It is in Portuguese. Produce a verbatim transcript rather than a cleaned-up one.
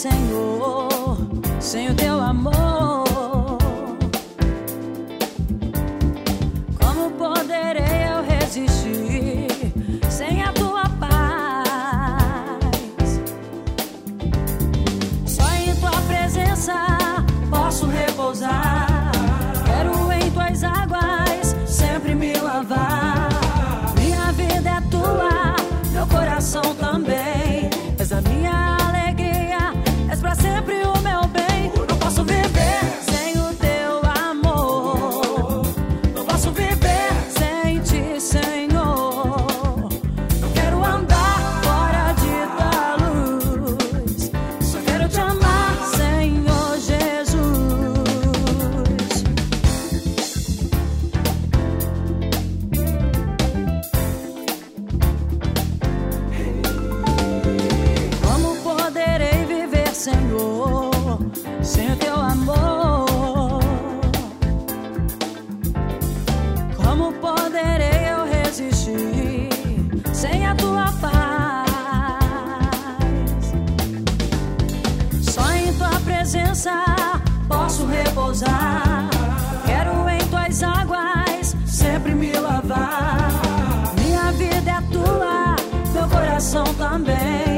Senhor, sem o teu amor. Como poderei eu resistir sem a tua paz? Só em tua presença posso repousar. Quero em tuas águas sempre me lavar. Minha vida é tua, meu coração também. És a minha alegria, és pra sempre o meu bem. Não posso viver sem o teu amor. Não posso viver sem ti, Senhor. Não quero andar fora de tua luz. Só quero te amar, Senhor Jesus. Como poderei viver, Senhor, sem o teu amor? Como poderei eu resistir sem a tua paz? Só em tua presença posso repousar. Quero em tuas águas sempre me lavar. Minha vida é tua, meu coração também.